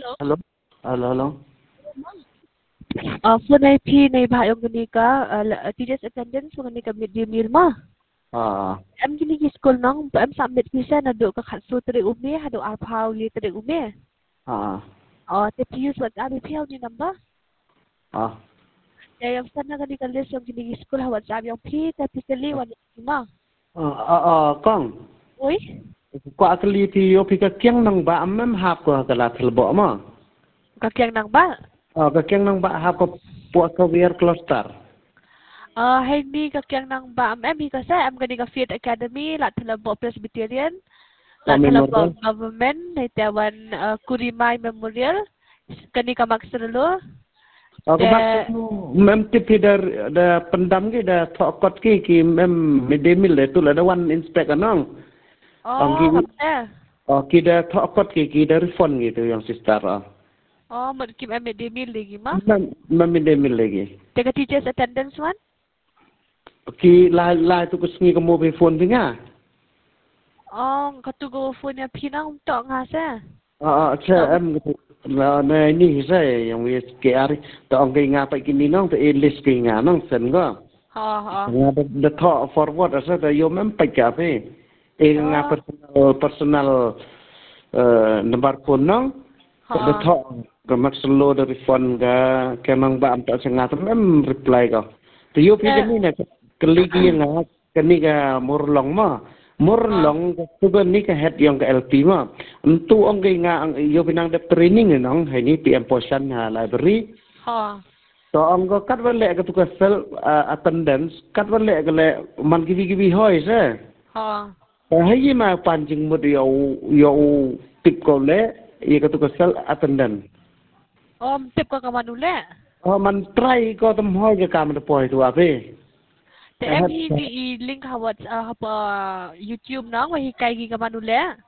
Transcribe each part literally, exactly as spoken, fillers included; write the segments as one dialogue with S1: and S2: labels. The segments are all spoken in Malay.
S1: Hello? Hello, hello.
S2: Uh, phone I P này bài ông gani ka uh, teachers attendance mo gani ka midday meal ma.
S1: Ah,
S2: Em gini ki school nang em submit visa na do ka khatsu tere umi hado arpau li tere umi.
S1: ah,
S2: Oh, te use WhatsApp I P ni number.
S1: ah.
S2: Ya yang sana gani ka list yang gini ki school ha WhatsApp yang P tapi kali wan ma.
S1: Ah, ah, ah, Kong.
S2: Oi.
S1: Kwa kali pi yo pi ka kyang nang ba mem hap ko ka la thel bo ma.
S2: Ka kyang nang ba?
S1: Ah, ka kyang nang ba hap ko po ka wear cluster.
S2: Uh, hay ni ka kyang nang ba am em hi ka sa em gani ka Fiat Academy la thelabo Presbyterian.
S1: Ah,
S2: La
S1: memorial.
S2: thelabo government hay tawan uh, Kurimai Memorial. Kani ka maksudlo.
S1: Ah, ka bak mem tipi dar da pendam ki da thokot ki ki mem midemil le tu la da one inspect anong. Ang ki
S2: Oh, kapte.
S1: ah ki da thokot ki ki da refund gitu yang sister ah.
S2: Oh, mungkin em midday meal lagi mah.
S1: Mem mem midemil lagi.
S2: Teka teachers attendance one?
S1: Ki la la tu ko sngi ko mobile phone tinga.
S2: Oh, katugo phone ya pinang tok ngasa.
S1: Ah, saya em là này ni sai yang we ke ari to ang kai nga pa kini nong to list kai nga nong sen go
S2: Ha ha.
S1: nga the thought forward asa ta yo mem pa ka pe e nga personal personal uh, number phone nong the thought ga mak slow the refund ga ke mang ba am ta nga to mem reply go to yo pi ni na kali ki nga kani ga mur long ma mur long tu ben ni ka head yang ka L P ma tu ong kai nga ang yo pinang de training nong hai ni P M portion ha library
S2: Ha.
S1: to ong ko kat wale ka tu ka self attendance kat wale ka le man ki ki bi hoi se
S2: Ha.
S1: ta hai ma panjing mo yo yo tip ko le ye ka tu ka self attendance
S2: Oh, tip ka kamanule.
S1: oh man try ko tam hoi ka kam de poi tu ape
S2: Te em hi ni link ha what uh, ha YouTube nang wa hi kai gi kamanule.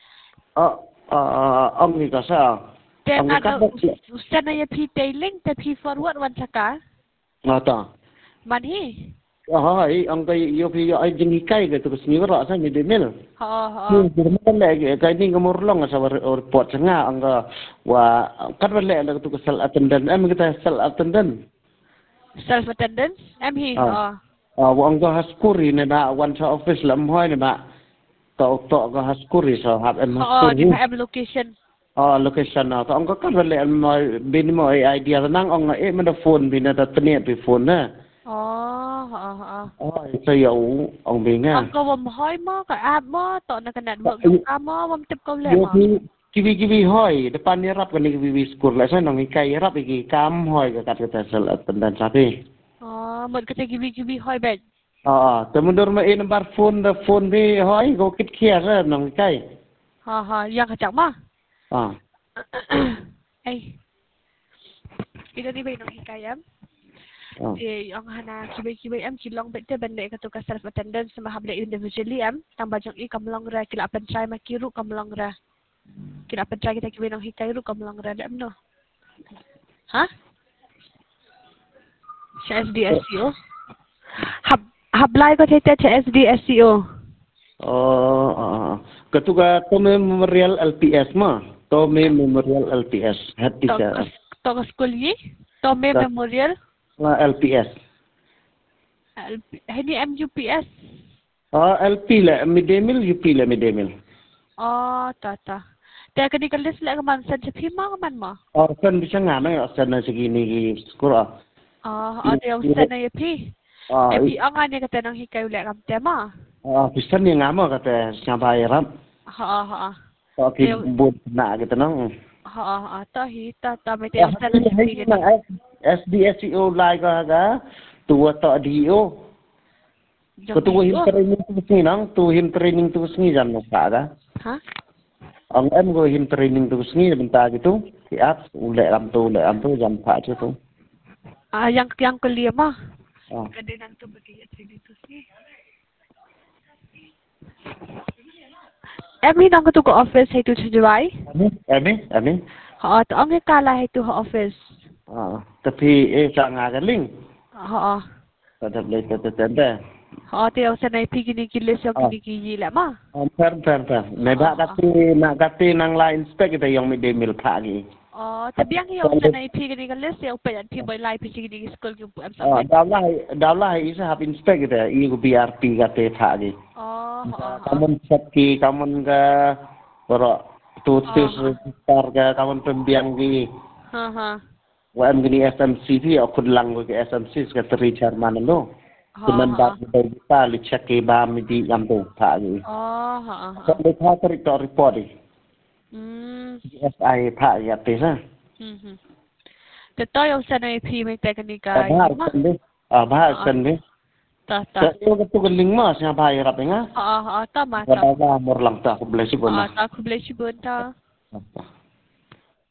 S1: oh ong ni ka sa
S2: Te
S1: ong
S2: ada
S1: kat
S2: ustad na ya pi tay link te pi forward wan saka.
S1: ngata
S2: Man hi.
S1: oh ai ong kai yo pi yo ai jing kai ka tu ka sni ra sa ni de mil
S2: Ha ha.
S1: ni dirman le kai ni ngamur long sa report nga ang wa kat wale la tu ka self attendance em kita self attendance
S2: Self attendance em hi ha.
S1: ah wong ko haskuri ne ba one sa office lam hoi ne ba to to ko haskuri sa hab em
S2: Ha di
S1: haskuri
S2: pa em location.
S1: ah location na to ong ko kat wale em bin mo idea nang ong e man phone bin ta tne bi phone na
S2: Oh, ha ha.
S1: oh sa yo ong bi nga
S2: Ang ko wam hoy mo ka app mo to na ka network yung amo wam tip ko le
S1: yo
S2: mo.
S1: pi kiwi kiwi hoi depan ni rap kan kiwi school la sa nong kai rap iki kam hoi ka kat ka self attendance sapi
S2: Oh, mo ka gibi gibi hoy bet.
S1: ah temundur ma e number phone the phone bi hoi go kit kia ra nong kai
S2: Ha ha, yang ka chak ma.
S1: ah
S2: Ay. Ito ni bay nang hikayam.
S1: ah
S2: Eh, ang hana kibay-kibay am kilong bete bende ka to ka self attendance sa mahable individually am tamba jang i kamlong ra kila apan try makiru kamlong ra. Kila apan try kita kibay nang hikayru kamlong ra am no. Ha? Sa S D S C O. Hab hablay ko tete sa S D S C O.
S1: oh ah ketuga to memorial L P S ma to memorial L P S head teacher
S2: To ka school yi? To me memorial.
S1: L P S
S2: Hindi M U P S.
S1: ah L P la midday meal U P la midday meal
S2: Oh, tata. Kaya kani kalis lang man sa Japima ka man mo.
S1: oh san bisa ngana san na segini ki skura
S2: Ah, ano yung sa na yapi?
S1: ah
S2: Yapi ang ani ka tanang hikaw lang ang tema.
S1: ah bisa ni ngama kata sampai rap
S2: Ha ha.
S1: oh ki bud na gitu nang
S2: Ha ha. Ta hi ta ta may tayo sa na yapi
S1: na S D S C O lai ka ga tua to D O ko tu him training tu sini nang tu him training tu sini jam nak ka
S2: Ha?
S1: ang em go him training tu sini bentar gitu ki at ule am tu ule am tu jam pa tu tu
S2: Ah, yang yang kelima.
S1: ah
S2: Kada nang tu bagi ya training tu sini. Emi nang tu ko office hay tu July.
S1: Emi emi
S2: Ha, to ang kala hay tu ha office.
S1: ah tapi eh sangat galing
S2: Ha.
S1: tetap le tetap tetap
S2: Ha, tayo sa na yapi gini kilis yung gini kiji lah ma.
S1: ah per per per me ba kati nak kati nang la inspect kita yang midday meal pagi
S2: Oh, tapi yang yung sa na ipi gini kalis yung pa yan pi boy lai pi gini school yung am
S1: Ah,
S2: submit.
S1: dawlah dawlah isa hab inspect ida i ko B R P kate tha gi.
S2: Oh, oh,
S1: Kamun sakki kamun ga oro tutis star ga kamun pembiang gi.
S2: Ha ha.
S1: Wa am gini S M C P aku lang ke S M C ka teri charman no. Kuman ba ba kita li check ke ba mi di ngam tu tha gi.
S2: Oh, ha ha.
S1: Ko le tha teri to report di.
S2: Hmm.
S1: S I tha ya te sa.
S2: Hmm hmm. Teto yung sa na ipi may teknika.
S1: Bahar sen ni. Ah bahar sen ni.
S2: Ta ta.
S1: Sa ko tu geling mas nga bahar rap nga.
S2: Ah ah ta ma
S1: ta. Wa mor lang ta ko blesi ko
S2: Ah
S1: na.
S2: ta ko blesi bon ta.